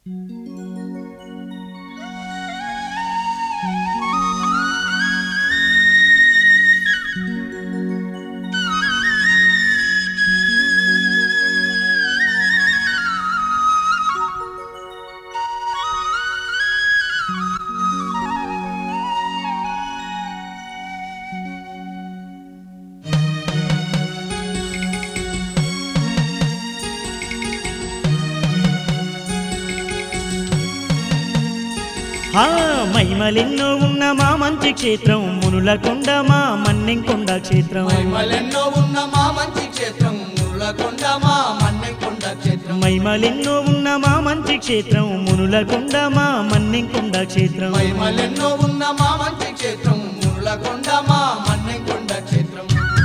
మైమలెన్నో ఉన్న మా మంచి క్షేత్రం మునులకొండ మా మన్నెంకొండ క్షేత్రం. మైమలెన్నో ఉన్న మా మంచి క్షేత్రం మునులకొండ మా మన్నెంకొండ క్షేత్రం. మైమలెన్నో ఉన్న మా మంచి క్షేత్రం మునులకొండ మా మన్నెంకొండ క్షేత్రం. మైమలెన్నో ఉన్న మా మంచి క్షేత్రం మునులకొండ మా మన్నెంకొండ క్షేత్రం.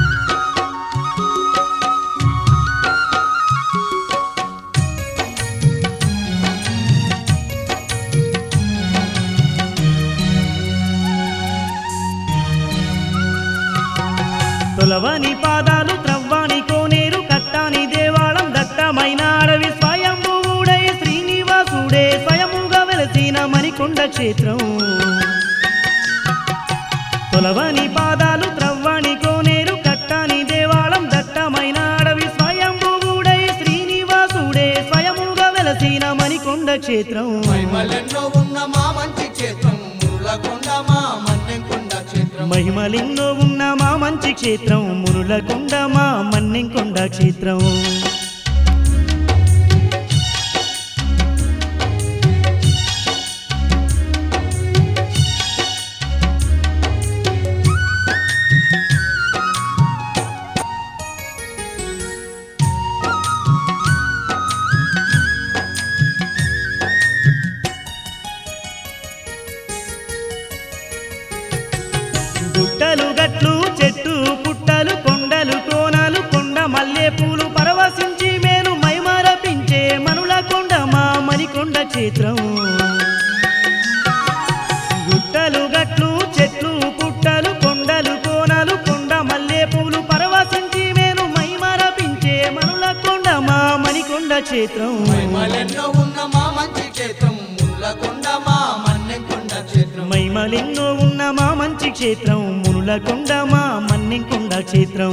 తొలవని పాదాలు త్రవ్వాని కోనేరు కట్టాని దేవాళం దట్టమైన అడవి స్వయంభువుడై శ్రీనివాసుడే స్వయముగా వెలసిన మణికొండ క్షేత్రం. తొలవని పాదాలు త్రవ్వాని కోనేరు కట్టాని దేవాళం దట్టమైన అడవి స్వయంభువుడై శ్రీనివాసుడే స్వయముగా వెలసిన మణికొండ క్షేత్రం. మైమలెన్నో ఉన్న మా మంచి క్షేత్రం మునులకొండ మా మన్నెంకొండ క్షేత్రం. మహిమలెన్నో ఉన్న మా మంచి క్షేత్రం మునులకొండ మా మన్నెంకొండ క్షేత్రం. గుట్టలు గట్లు చెట్టు పుట్టలు కొండలు కోనలు కొండ మల్లె పూలు పరవశించి మేలు మైమరపించే మనులకొండ మా మణికొండ క్షేత్రం. గుట్టలు గట్లు చెట్లు పుట్టలు కొండలు కోనలు కొండ మల్లె పూలు పరవశించి మేలు మైమరపించే మనులకొండ మా మణికొండ క్షేత్రం. మైమలెన్నో ఉన్న మా మంచి క్షేత్రం మునులకొండ మా మన్నెంకొండ క్షేత్రం. మైమలెన్నో ఉన్న మా మంచి క్షేత్రం మునులకొండ మా మన్నెంకొండ క్షేత్రం.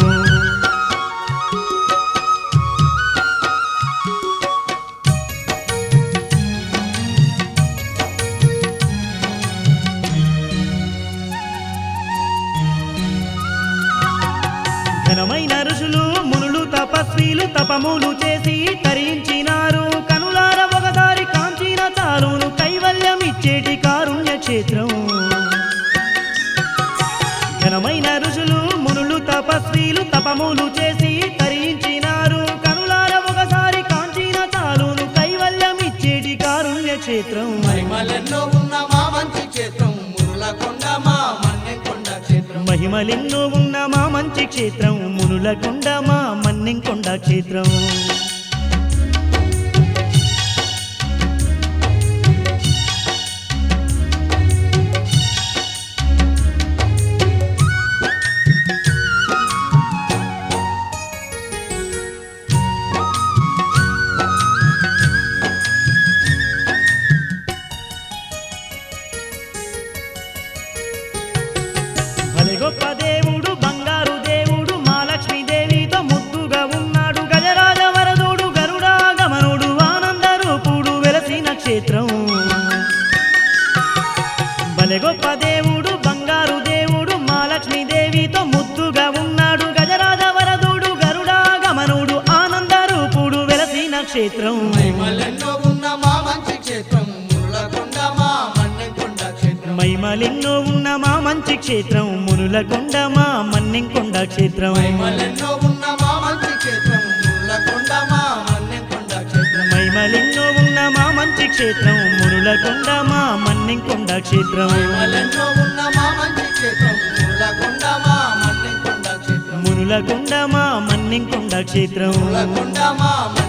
ఘనమైన ఋషులు మునులు తపస్వీలు తపములు చేసి తరించినారు కనులార ఒకసారి కాంచిన చాలును కైవల్యమిచ్చేటి కారుణ్య క్షేత్రం. ఘనమైన ఋషులు మునులు తపస్వీలు తపములు చేసి తరించినారు కనులార ఒకసారి కాంచిన చాలును కైవల్యమిచ్చేటి కారుణ్య క్షేత్రం. మైమలెన్నో ఉన్న మా మంచి క్షేత్రం మునులకొండ మా మన్నెంకొండ క్షేత్రం. మహిమలెన్నో ఉన్న మా మంచి క్షేత్రం మునులకొండ మా మన్నెంకొండ క్షేత్రం. భలే గొప్ప దేవుడు బంగారు దేవుడు మా లక్ష్మీదేవితో ముద్దుగా ఉన్నాడు గజరాజ వరదుడు గరుడాగమనుడు ఆనంద రూపుడు వెలసిన క్షేత్రం. భలే గొప్ప దేవుడు బంగారు దేవుడు మా లక్ష్మీదేవితో ముద్దుగా ఉన్నాడు గజరాజ వరదుడు గరుడాగమనుడు ఆనంద రూపుడు వెలసిన క్షేత్రం. మైమలెన్నో ఉన్న మా మంచి క్షేత్రం మునులకొండ మా మన్నెంకొండ క్షేత్రం. మైమలెన్నో ఉన్న మా మంచి క్షేత్రం మునులకొండ మా మన్నెంకొండ క్షేత్రం. మైమలెన్నో ఉన్న మా మంచి క్షేత్రం మునులకొండ మా మన్నెంకొండ క్షేత్రం. మైమలెన్నో ఉన్న మా మంచి క్షేత్రం మునులకొండ మా మన్నెంకొండ క్షేత్రం. మైమలెన్నో ఉన్న మా మంచి క్షేత్రం మునులకొండ మా మన్నెంకొండ క్షేత్రం. మునులకొండ మా మన్నెంకొండ క్షేత్రం. మునులకొండ మా